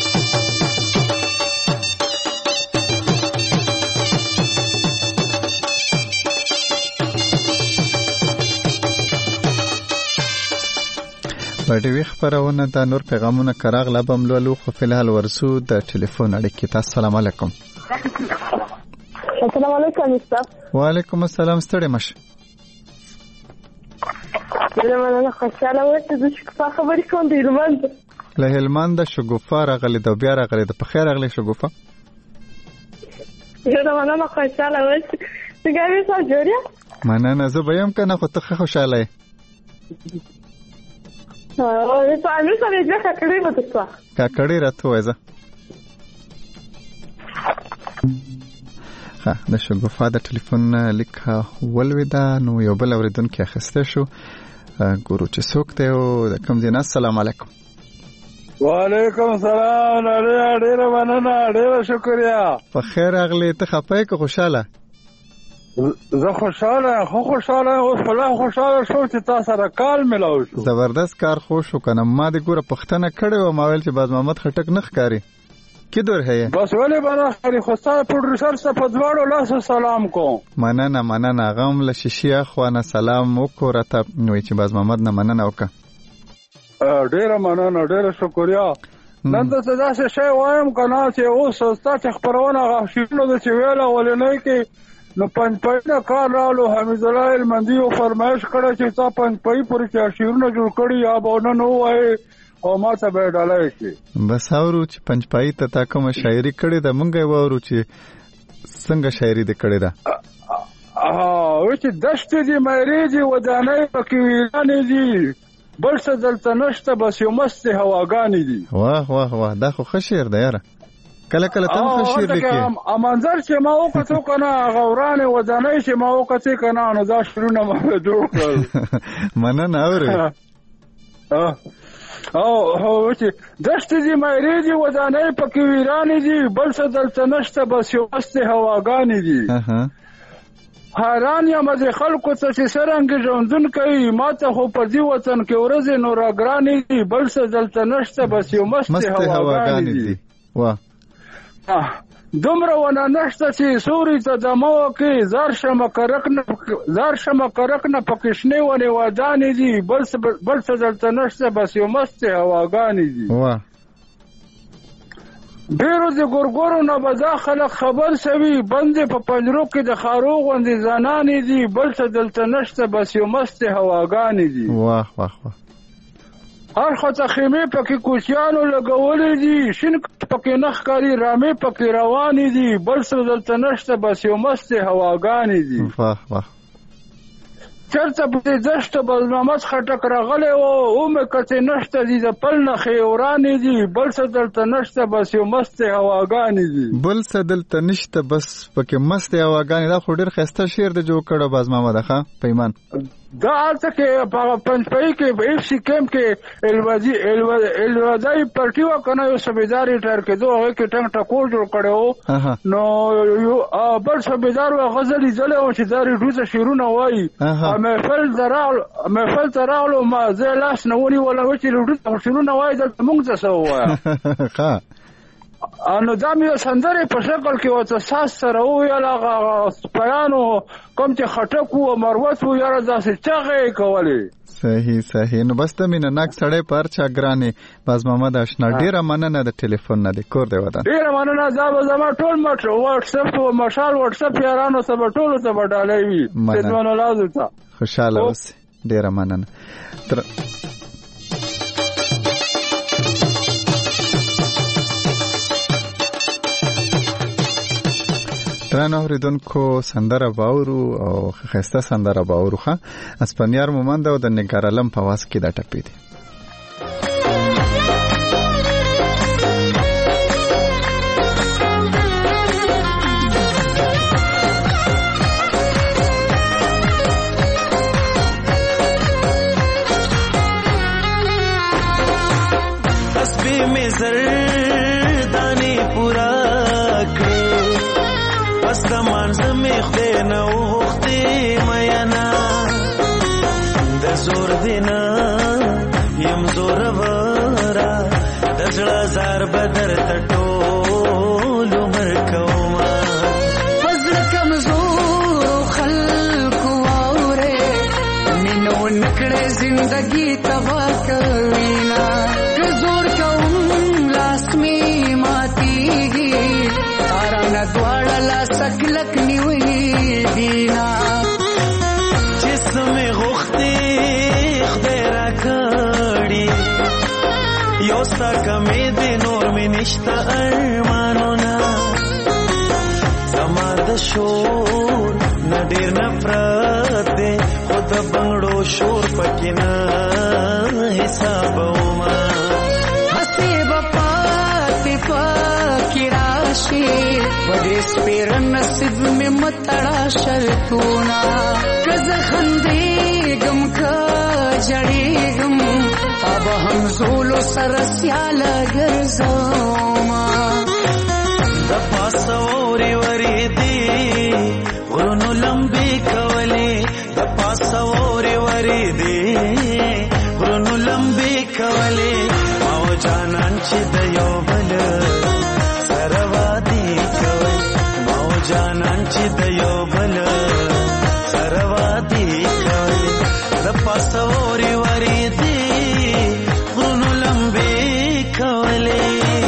باندې وی خبرونه د نور پیغامونه کراغ لبم لولو خو فلحال ورسو د ټلیفون اړیکې ته. السلام علیکم. السلام علیکم استاد. وعلیکم السلام ستړي مشه. زمونه خوشاله وته د شګوفه خبرې کوم د هلمند له هلمند شګوفه راغلي د بیا راغلي د په خیر راغلي شګوفه. زمونه خوشاله وته څنګه یې څو جوړه مننه زه به يم کنه خو ته خوشاله یې. او په اړه څه ویل کړی و تاسو کا کړی راته وایزه ها د شګوفه د ټلیفون لیکه ولودا نو یو بل اوریدونکو اخیسته شو ګورو چې څوک دی او د کوم ځای. السلام علیکم. وعلیکم السلام. ډېر مننه ډېر شکریا. په خیر اغلی ته خپای که خوشاله زه خوشاله خو خوشاله اوس فلا خوشاله شو چې تاسو سره کال ملاو شو. زبردست کار خو شو کنه. ما د ګوره پښتنه کړې و ما ویل چې باز محمد خټک نخ کاری کیدور ہے بس ولې بنا خري خوستا پروډوسر څخه په دواړو لاسو سلام کوم. مننه مننه غم له شیشیا خوانه سلام وکړه ته نو چې باز محمد نه مننه وکړه. ډیره مننه ډیره شکریا. نن ته څه شی وایم کنه چې اوس تاسو خبرونه غوښتنه د چې ویلا ولنه کې نو پنځ پېنه کار رالو حمید الله المندي او فرمایش کړه چې تا پنځ پې پورې چې شیرونه جوړ کړی یا به نو وای او ما ته به ډالای شي. بس اورو چې پنځ پې ته تا کوم شاعري کړې ده مونږ یې وورو چې څنګه شاعري دې کړې ده. اه و چې دشت دې مېری دې ودانې پکې ویرانې دي بل څه دلته نشته بس یو مست هواګانې دي. واه واه واه دا خو ښه شعر دی یاره. کله کله تم خو شعر لیکي. ا منظر چې ما وکړو کنه غورانه ودانې چې ما وکړې کنه نو دا شروع ما جوړ کړل. مننه اورې. اه او هو چې دشت دې مېری دې ودانې پکې ویرانې دي بل څه دلته نشته بس یو مست هواګانې دي. اها حیران یم از خلکو ته چې څرنګه ژوندون کوي ماته خو په دې وطن کې ورځې نو راګرانې دي بل څه دلته نشته بس یو مست هواګانې دي. واه دومره ونه نشته چې سوري ته دمه وکړي زار شمه کرک نه زار شمه کرک نه پکې شنې ونې ودانې دي بل څه بل څه دلته نشته بس یو مست هواګانې دي. واه ډیرو د ګورګورو نه به دا خلک خبر سوي بندې په پنجرو کې د خارو غوندې زنانې دي بل څه دلته نشته بس یو مست هواګانې دي. واه واه واه هر خطه خیمې پکې کوچیانو لګولې دي شین پکې نخ کاری رامې پکې روانې دي بل څه دلته نشته بس یو مست هواګانې دي. واه واه چرته په دشت باز محمد خټک راغلی و او مې کته نشته دي د پل نه خیورانې دي بل څه دلته نشته بس یو مست هواګانې دي. بل څه دلته نشته بس پکې مست هواګانې. دا خو ډېر ښایسته شعر دی جوړ کړی باز محمد ښه پیمان. دا هلته کې په پنجپایي کې په اف سی کیمپ کې الوادي الوادي پارټي وه که نه یو صوبیدار ریټایر کېدو هغې کې ټنګ ټکور جوړ کړی و نو بل صوبیدار و هغه زه لیدلی وم چې دا ریډیو ته شعرونه وایي محفل ته راغلو محفل ته راغلو ما زه لاس نه ونیولم چې ریډیو ته شعرونه وایي دلته مونږ ته څه ووایه نو دا مې سندرې په شکل کې ورته ساز سره وویل هغه سپیانو کوم چې خټک و مروت و یاره داسې چغې یې کولې. صحیح صحیح. نو بس د مینه ناک سړی په هر چا ګرانې باز محمد اشنا ډېره مننه د ټلیفون نه دی کور دی ودان. ډېره مننه دا به زما ټول مټ واټساپ او مشال واټساپ یارانو ته به ټولو ته به ډالۍ وي خدمت ولادو ته خوشحاله اوسئ. ډېره مننه. درنو اوریدونکو سندره باورو او خسته سندره باورو ښه اسپانیار مومند او د نګارالم په واس کې دا ټپې دي. تسبیح میں زردانی پورا د منځمې خدای نه وختې مینا د زور دینا یم زورورا د زړه زار بدر ته ټول عمر کوما فزر کمزور خلق واورې مینو نکړې زندگی تبا کوینا که زور کوم لاس می ماتیږي تارا نه دواړه سکلک نیوی دینا جسم غختی خدای را کړی یو ستا کمی دی نور می نشتا ارمانونا زما د شور نه ډیر نفرت دی خود بنگړو شور پکې نه حسابوما حسیب پاتی پاکی راشی وڈی سپیر نصیب میں متڑا شرطونا کز خندیگم کا جڑیگم اب ہم زولو سرسیال گرزوما دپا سوری وری دی غرونو لمب دې غرونو لمبې کولې او جانان چې د یو بل سره وادي کول او جانان چې د یو بل سره وادي کول د پاسوري وری دې غرونو لمبې کولې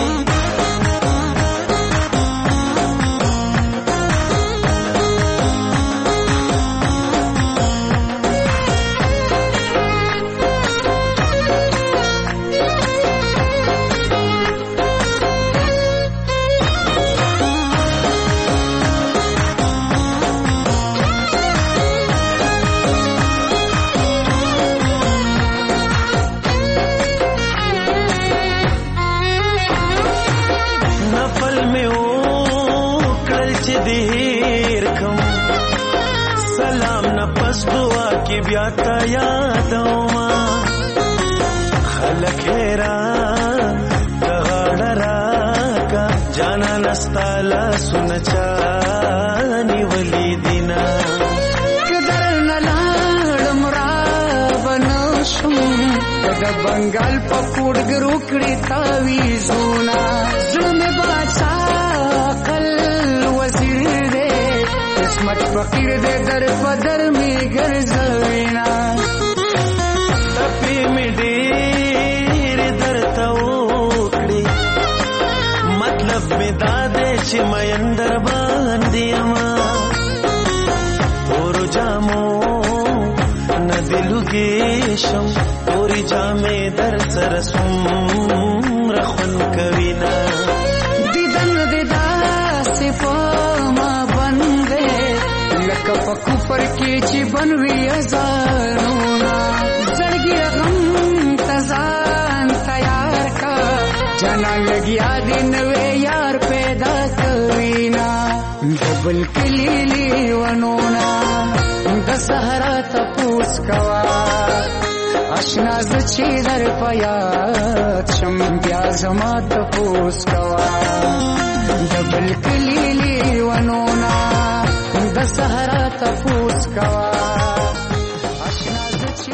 بیا تا یادوما خلک هرا تغاړه راکا جانا نستالا سنچانی ولی دینا کدر نلاړم را بنوشم د بنگال په کوډګرو کړی تاویزونه زړه مې باچا عقل وزیر دې قسمت فقیر دې در پدر می ګرځوینا تپی می ډېر درته وکړي مطلب می دا دې چې مې اندر باندې ما تور جامو ندلوږي شم توري جامې در سره سوم رخون کوینا دیدن دې داسې په ما باندې لکه په کفر کې چې بنوي ازانونا زړګي غم تزان تیار کا جانا لګیا دې نوې یار پیدا کوینا دبل کلیلی ونونا د صحرا تپوس کوا آشنا ز چې در پیات شم بیا زما تپوس کوا دبل کلیلی ونونا د صحرا تپوس کوا آشنا ز چې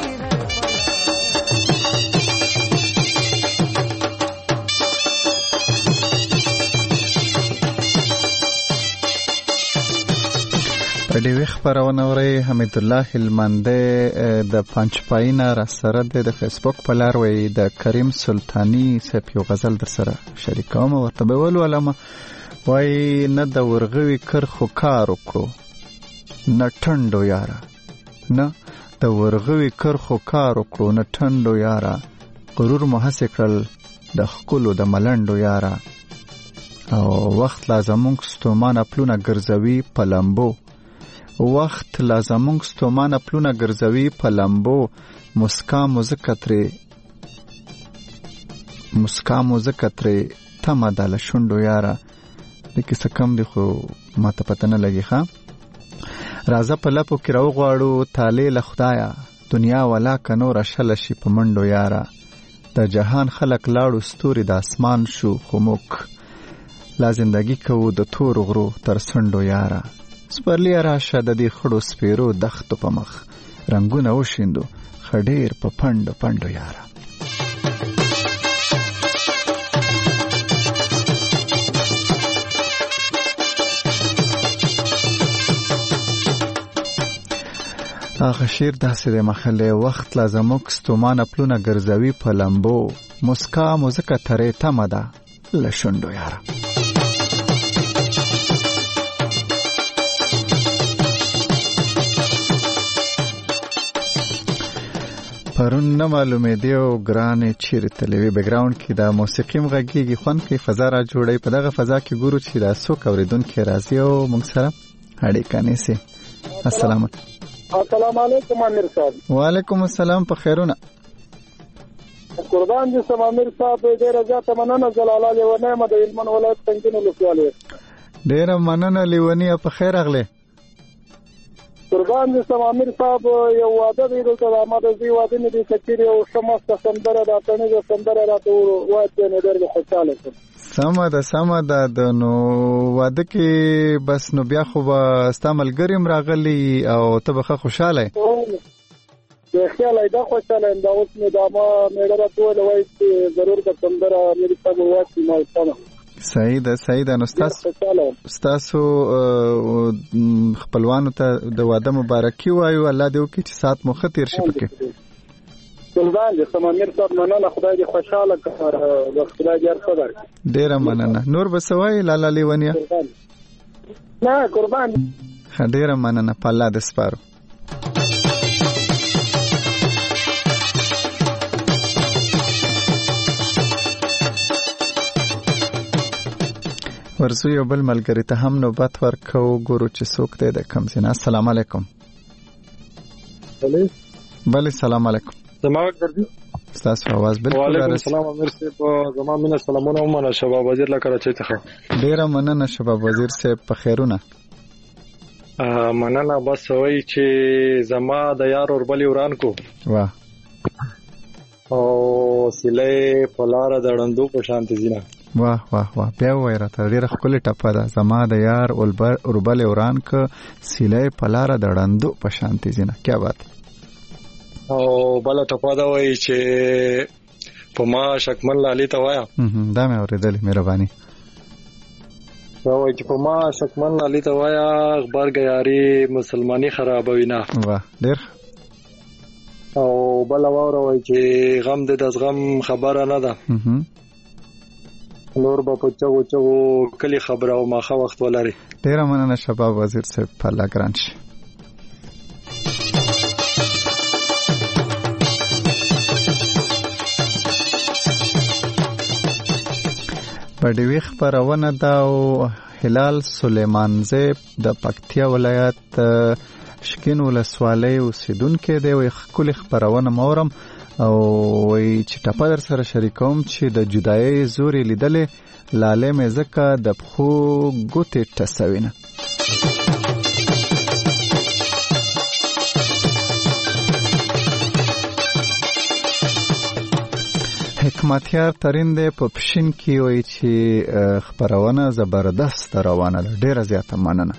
په دې وخت خبرونه اوري حمید الله هلمندی د پنځپاینه را سره د فیسبوک په لار وی د کریم سلطانی صاحب یو غزل در سره شریکوم ورته به ول علامه وای نه د ورغوي کر خو کار وکړو نه ټندو یارا نه د ورغوي کر خو کار وکړو نه ټندو یارا غرور مو هڅه کړل د خپلو د ملنډو یارا او وخت لازمونږ ستومانه پلونه ګرځوي په لمبو وخت لازمونږ ستومانه پلونه ګرځوي په لمبو مسکا مزکتري مسکا مزکتري تمه د لشوندو یارا لکه څه کم دی خو ما ته پته نه لګي ښه راځه په لپو کې راوغواړو تالې له خدایه دنیا ولا که نوره شله شي په منډو یاره د جهان خلک لاړو ستوري د اسمان شو خو موږ لا زندګي کوو د تورو غرو تر څنډو یاره سپرلیه راشه د دې خړو سپیرو دښتو په مخ رنګونه وشیندو ښه ډېر په پنډو پنډو یاره آخه شیر داسې د مخلې وخت لازموک ستومانه پلونه ګرځوي په لمبو مسکا موزیکه ترې تمه ده له شونډو یاره پرون نه معلومې دی او ګرانې چیرې تلوي بیکګراوند کې دا موسیقي مغږیږي خوند کې فضا را جوړي په دغه فضا کې ګورو چې دا څوک اوریدونکي راځي او موږ سره اړیکه نیسي. السلام علیکم. السلام علیکم امیر صاحب. وعلیکم السلام. په خیرونه قربان دي سم امیر صاحب. ډیره زیاته مننه جلال الله ونه مد علمن ولایت څنګه لوسواله. ډیره مننه لیونی په خیر اغله. قربان دي سم امیر صاحب. یو واده دی دلته د اماده زی واده نه دي کچيري او شمس سندره راتنه د سندره راته واده نه ډیره خوشاله شم. سمه ده سمه ده د نو واده کې بس نو بیا خو به ستا ملګري هم راغلي او ته به ښه خوشحاله خیال ایدا خوشاله ام دا اوس مې دا ما مېړه را ټول وایي چې ضرور د سندره مې په مواد کې ما سره صحیح ده صحیح ده. نو ستاسو ستاسو خپلوانو ته د واده مبارکي وایو. الله دې وکړي چې سات مو ښه تېر شي پکې. ګلدان دې سمامیر صاحب مننه. خدای دې خوشحاله کړه. د خدای دې هر څه درکړي. ډېره مننه. نور به څه وایي لالا لیونیه؟ نه قربان. ښه ډېره مننه. په الله دې سپارو. ورسو یو بل ملګری ته هم نوبت ورکو. ګورو چې څوک دی د کوم ځای نه. السلام علیکم. بله سلام علیکم. زما ګرځي ستاسو आवाज بالکل راځي. وعلیکم السلام. امیر صاحب زما مینه سلامونه ومنه. شباب وزیر له کراچۍ څخه. ډیره مننه شباب وزیر صاحب. په خیرونه مننه. بس وای چې زما د یار اوربلی وران کو واه او سله پلار د ړندو په شانتي زینا. واه واه واه بیا وای راته ډیره خپل ټپه ده. زما د یار اوربلی وران کو سله پلار د ړندو په شانتي زینا. کیا بات. او بل ټپه ده وای چې په ما شکمن لالی ته وایا. دا مې اوریدل. مهرباني. دا وای چې په ما شکمن لالی ته وایا اخبار غیاري مسلمانی خرابوي نه. واه ډیر. او بل واره وای چې غم د دزغم خبره نه ده. نور به په چغو چغو کلی خبره او ماخه وخت ولري. ډیره مننه شباب وزیر صاحب. په الله ګران شي. بډوی خبرونه دا او هلال سلیمان زیب د پکتیا ولایت شکین ولسوالۍ اوسیدونکو دی. وي خپل خبرونه مورم او وي چې ټاپه در سره شریکوم چې د جدایي زوري لیدلې لاله مې زکه د خو ګوتې ټسوینه. حکمتیار ترین دی په پښین کې وایي چې خبرونه زبردست روانه ده. ډیره زیاته مننه.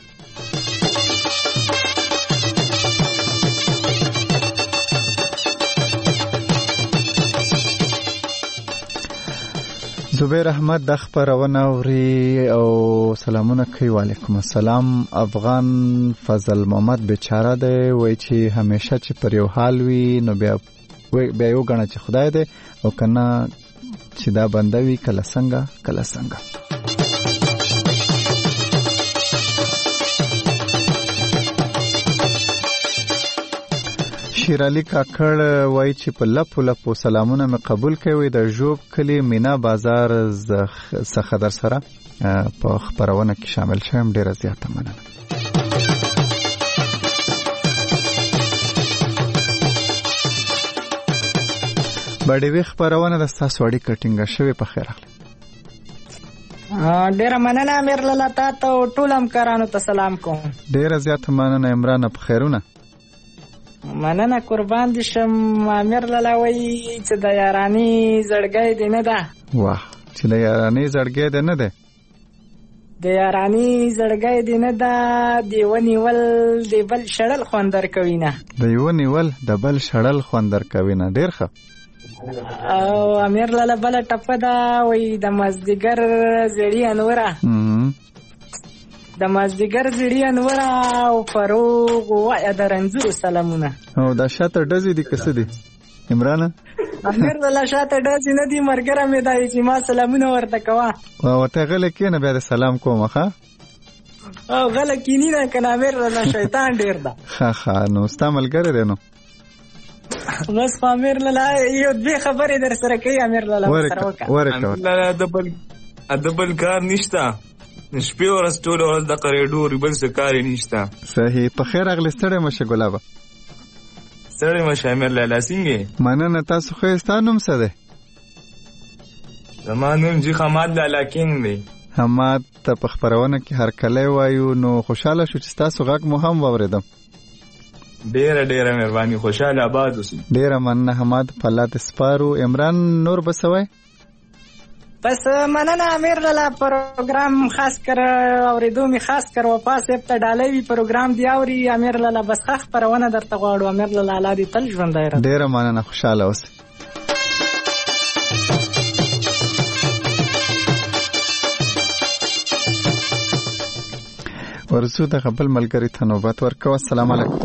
زبیر احمد د خبرونه اوري او سلامونه کوي. وعلیکم السلام. افغان فضل محمد بیچاره دی. وایي چې همیشه چې پر یو حال وي نو بیا بیا یو غنه چې خدای دی او کنه چې دا بندوي کله څنګه کله څنګه. شیر علي کاکړ وایي چې په لپو لپو سلامونه مې قبول کوي. د ژوب کلی مینا بازار څخه در سره په خبرونه کې شامل شوم. ډیره زیاته مننه. بډې خبرونه د تاسو اړیکه ټینګه شوی. په خیر اخلي. ډیره مننه امیر لالا. تاسو ټول همکارانو ته سلام کوم. ډیره زیاته مننه عمران. په خیرونه مننه قربان دي شم. امیر لالا وایي چې د یارانی زړګی دی نه ده. واه چې د یارانی زړګی دی نه ده. د یارانی زړګی دی نه ده. دی ونیول دی بل شړل خوندر کوي نه. دی ونیول د بل شړل خوندر کوي نه. ډیر ښه. او امیر لالا بل ټپه ده وایي د مازدیګر زړی انوره. د مازدیګر زړی انوره او فروغ وای د رنځور سلامونه. او دا شاته ډزې دي کسه دي عمران؟ امیر لالا شاته ډزې نه دي. مرګره مې دی چې ما سلامونه ورته کوه. او ورته غل کینه بیا د سلام کوم. ښه او غل کینی نه کنه. امیر لالا شیطان ډیر ده. ښه ښه. نو ستا ملګری دی نو بس امیر لالا یو دې خبرې در سره کوي. امیر لالا سره وکړه. امیر لالا د بل د بل کار نشته. شپې ورځ ټول ورځ د قریډور بل څه کار نشته. صحیح. په خیر اغلی ستړی مشه ګلابه. ستړی مشه امیر لالا. څنګه مننه. تاسو خو ستا نوم څه دی؟ زما نوم جی حماد لالا کینګ دی. حماد ته په خبرونه کې هر کله وایو. نو خوشاله شو چې تاسو غږ مو هم واوریدم. ډیره ډیره مهرباني. خوشاله آباد اوسئ. ډیره مننه حماد. په الله دې سپارو. عمران نور بسوي پس مننه امیر لاله پروګرام خاص کر اوریدو می خاص کر وفا صاحب ته ډالۍ وی پروګرام دی اوري امیر لاله بس خخ پرونه درته غواړو امیر لاله الله دې تل ژوندی راځي. ډیره مننه خوشاله اوسئ. ورسو د خپل ملګری ته نوبت ورکو. السلام علیکم.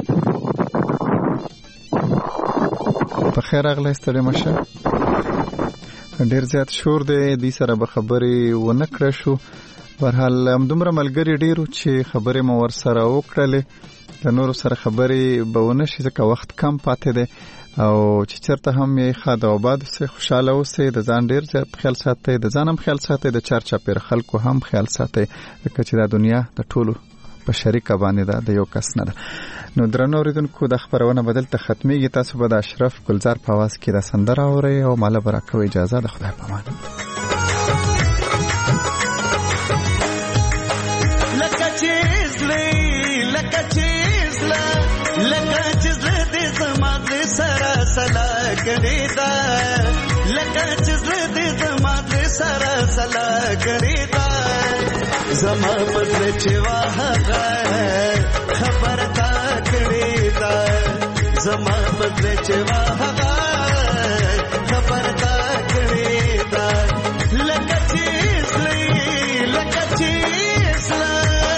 په خیر اغله ستړي مشه. ډیر زیات شور دی د سره به خبرې ونه کړې شو. برحال همدومره ملګری ډیرو چې خبرې مو ور سره وکړلې د نورو سره خبرې به ونه شي ځکه وخت کم پاتې دی او چې چرته هم یې خاده آباد سه خوشاله اوسئ. د ځان ډیر زیات خیال ساتئ، د ځان هم خیال ساتئ، د چار چاپیر خلکو هم خیال ساتئ ځکه چې دا دنیا د ټولو په شریکه باندې ده، د یو کس نه ده. نو درنو اوریدونکو د خبرونه بدل ته ختميږي. تاسو به د اشرف ګلزار په आवाज کې د سندره اورئ او مالا برکوي. اجازه د خدای په امان. لکه چیزلې لکه چیزلا لکه چیزلې دې زما دې سره سلا کړې ده، لکه چیزلې دې زما دې سره سلا کړې ده. زما بدل چې واه خبر تا کړې ده، زما بدل چې واه خبر تا کړې ده. لکه چیزلې لکه چیزلا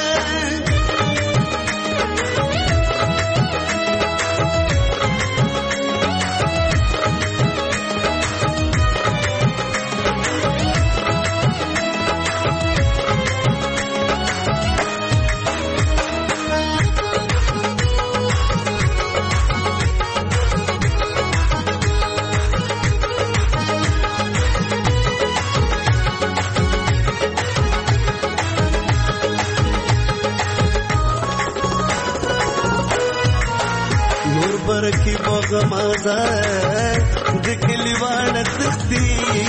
की बोग माजा दिखली वाण तख्ती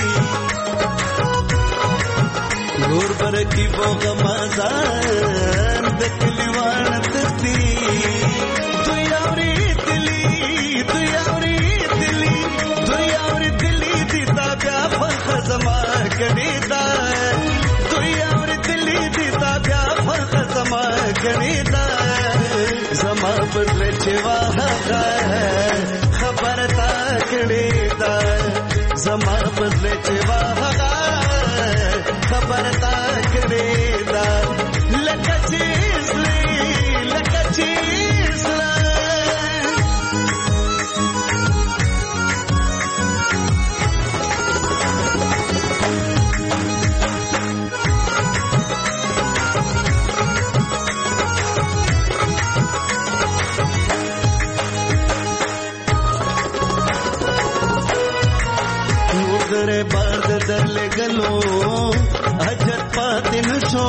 नूर पर की बोग माजा दिखली वाण तख्ती तू यारी दिली तू यारी दिली तू यारी दिली दीता ब्या फख जमा कनीदा तू यारी दिली दीता ब्या फख जमा कनीदा. زما بدل چې واه خبر تا کړې ده، زما بدل چې واه خبر تا کړې ده. لکه چیزلې لکه چیزلا रे बाद दल गलो हजत पातिन शो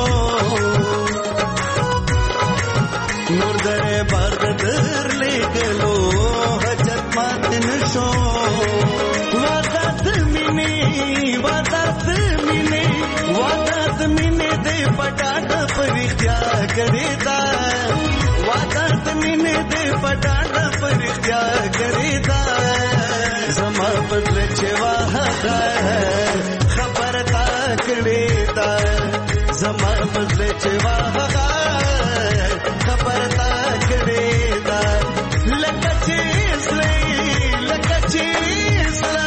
नूर दरे बाद दर ले गलो हजत पातिन शो. वादत मिने वादत मिने वादत मिने दे पटाट पर इख्तियार करेदा, वादत मिने दे पटाट पर इख्तियार करेदा. زما بدل چې واه خبر تا کړې ده، زما بدل چې واه خبر تا کړې ده. لکه چیزلې لکه چیزلا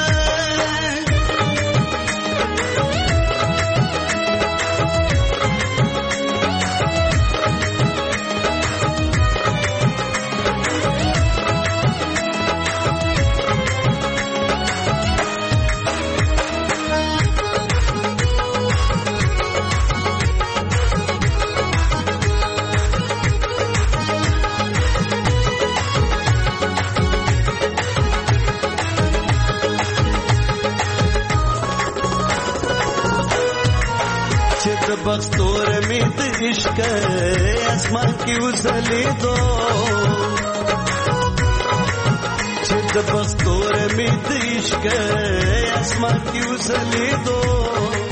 बख्तोर में इश्क आसमान की उछले दो, चित बख्तोर में इश्क आसमान की उछले दो.